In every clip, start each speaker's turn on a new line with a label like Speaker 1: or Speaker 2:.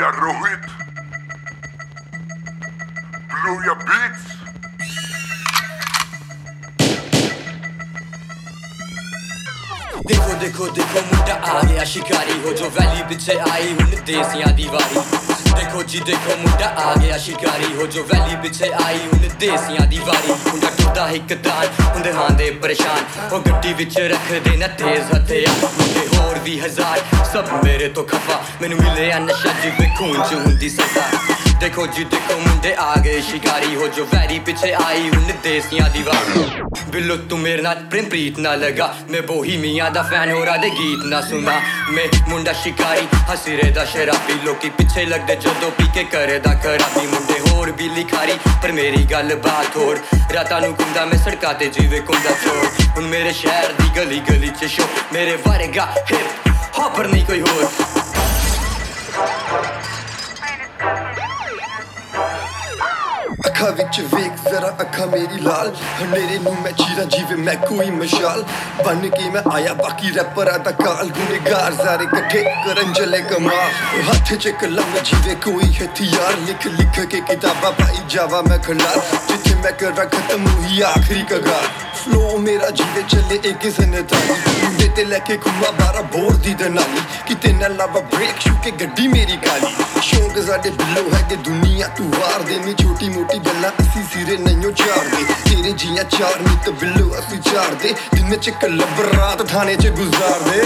Speaker 1: या रोहित, ब्लू या बीट्स।
Speaker 2: देखो देखो देखो मुंडा आ गया शिकारी हो जो वैली पिछे आई हुन देसियां दी वारी। देखो जी देखो मुंडा आ गया शिकारी हो जो वैली पिछे आई हुन देसियां दी वारी। मुंडा टुरदा हिक दान हुंदे हांदे परेशान, ओ गड्डी विच रख दे ना तेज हथियार। मुंडे होर भी हजार सब मेरे तो खफा, मैनू मिले नशा जिवे खून च हुंदी सजा। देखो जी देखो मुंडे आ गए शिकारी हो जो वैरी पिछे आई हुन देसियां दी वारी। बिल्लो तू मेरे नाल प्रेम प्रीत ना लगा, मैं बोहीमिया दा फैन हो रहा दे गीत ना सुना। मैं मुंडा शिकारी हसीरे दा शराबी, लोकी पिछे लगदे जदों पी के करे दा खराबी। मुंडे होर भी लिखारी पर मेरी गल बात होर, रातां नू घुमदा मैं सड़कां ते जिवे घुमदा चोर। हुण मेरे शहर दी गली गली च शो मेरे वर्गा हिप हॉपर नहीं कोई होर।
Speaker 3: अखा विच वेख जरा अखा मेरी लाल, हनेरे नू मैं चीरा जीवे मैं कोई मशाल। बन के मैं आया बाकी रैपरां दा काल, गुनेगार सारे कट्ठे करन चले कमाल। हत्थ च कलम जीवे कोई हथियार, लिख लिख के किताबां पाई जावा मैं खलाल। जिथे मैं करा खत्म हुई आखिरी कगार, फ्लो मेरा जीवे चले एक सनताली। मुंडे ते लेके खुआ 12 बोर दी दनाली, किते ना लावा ब्रेक शू के गड्डी मेरी काली। शौक साडे बिल्लो है कि दुनिया तू वार देनी, छोटी मोटी गल्लां असी सिरे नहीं चार दे। तेरे जियां चार नित बिल्लो असी चार दे, दिन च क्लब रात थाने च गुजार दे।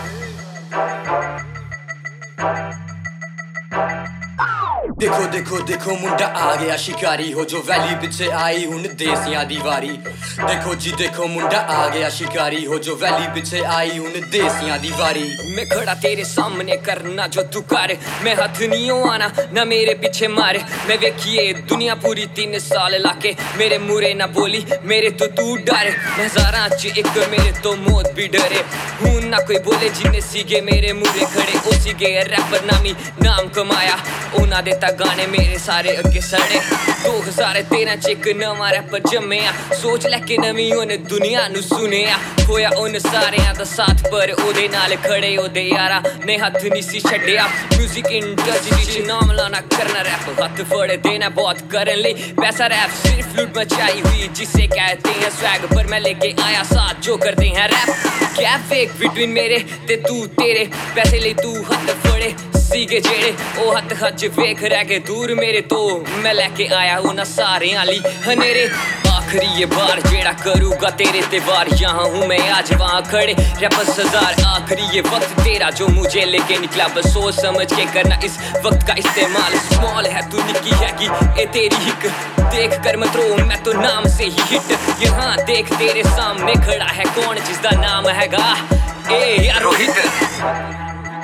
Speaker 2: देखो देखो देखो मुंडा आ गया शिकारी हो जो वैली पिछे आई हुन देसियां दी वारी। देखो जी देखो मुंडा आ गया शिकारी हो जो वैली पिछे आई हुन देसियां दी वारी।
Speaker 4: मैं खड़ा तेरे सामने करना जो तू कर, मैं हाथ नहीं आना ना मेरे पीछे मारे। मैं वेखिए दुनिया पूरी 3 साल लाके, मेरे मुरे ना बोली मेरे तो तू डर। हजारां च एक मेरे तो मौत भी डरे, हूं ना कोई बोले जिन्ने सीगे मेरे मुरे खड़े। ओ सीगे रैपर नामी नाम कमाया, उन्हां दे गाने मेरे सारे अगे सड़े। 2013 च एक नवा रैपर जम्मेआ, सोच लैके नवी उन दुनिया नू सुनेआ। होया उन सारेयां दा साथ पर ओदे नाल खड़े ओदे यारा ने हत्थ नहीं सी छड्डेआ। म्यूजिक इंडस्ट्री च नाम लाना करना रैप, हत्थ फड़े देना बहुत करन ले पैसा। रैप सिर्फ लूट मचाई हुई जिसे कहते हैं स्वैग, पर मैं लेके आया साथ जो करते हैं रैप। क्या फेक बिटवीन मेरे ते तू तेरे, पैसे ले तू हत्थ फड़े सीगे जेड़े। ओ हत्थ हज वेख रह के दूर मेरे तो, मैं लेके आया उन्हां सारे आली हनेरे। आखिरी ये बार जेड़ा करूँगा तेरे ते वार, यहाँ हूँ मैं आज वहाँ खड़े रैपर्स हजार। आखिरी ये वक्त तेरा जो मुझे लेके निकला, बस सोच समझ के करना इस वक्त का इस्तेमाल। स्मॉल है तू निकी हैगी ए तेरी हिक, देख कर मत रो मैं तो नाम से ही हिट। यहाँ देख तेरे सामने खड़ा है कौन जिसका नाम हैगा ए या रोहित।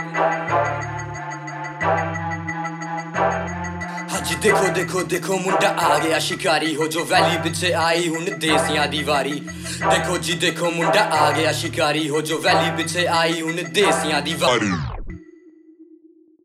Speaker 2: जी देखो देखो देखो मुंडा आ गया शिकारी हो जो वैली पिछे आई हुन देसियां दी वारी। देखो जी देखो मुंडा आ गया शिकारी हो जो वैली पिछे आई हुन देसियां दी वारी।